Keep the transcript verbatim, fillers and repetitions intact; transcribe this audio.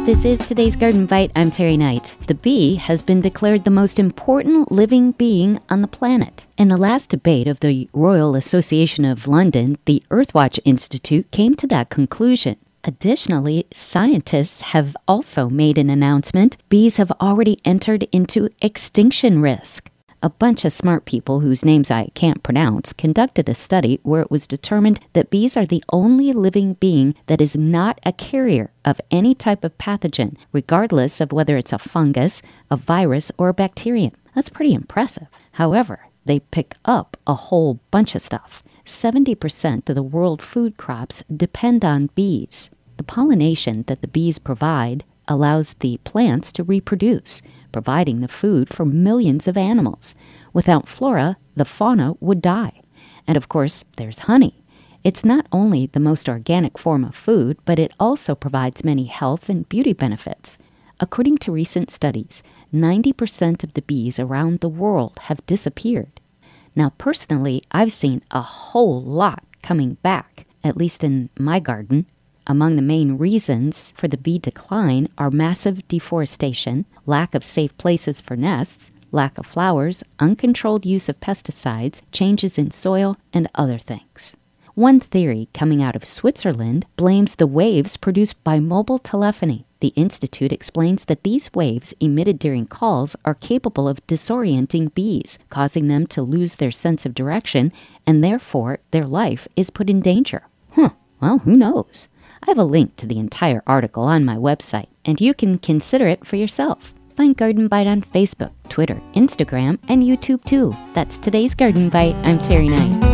This is today's Garden Bite. I'm Terry Knight. The bee has been declared the most important living being on the planet. In the last debate of the Royal Association of London, the Earthwatch Institute came to that conclusion. Additionally, scientists have also made an announcement. Bees have already entered into extinction risk. A bunch of smart people whose names I can't pronounce conducted a study where it was determined that bees are the only living being that is not a carrier of any type of pathogen, regardless of whether it's a fungus, a virus, or a bacterium. That's pretty impressive. However, they pick up a whole bunch of stuff. seventy percent of the world food crops depend on bees. The pollination that the bees provide allows the plants to reproduce, providing the food for millions of animals. Without flora, the fauna would die. And of course, there's honey. It's not only the most organic form of food, but it also provides many health and beauty benefits. According to recent studies, ninety percent of the bees around the world have disappeared. Now, personally, I've seen a whole lot coming back, at least in my garden. Among the main reasons for the bee decline are massive deforestation, lack of safe places for nests, lack of flowers, uncontrolled use of pesticides, changes in soil, and other things. One theory coming out of Switzerland blames the waves produced by mobile telephony. The Institute explains that these waves emitted during calls are capable of disorienting bees, causing them to lose their sense of direction, and therefore their life is put in danger. Huh, well, who knows? I have a link to the entire article on my website, and you can consider it for yourself. Find Garden Bite on Facebook, Twitter, Instagram, and YouTube too. That's today's Garden Bite. I'm Terry Knight.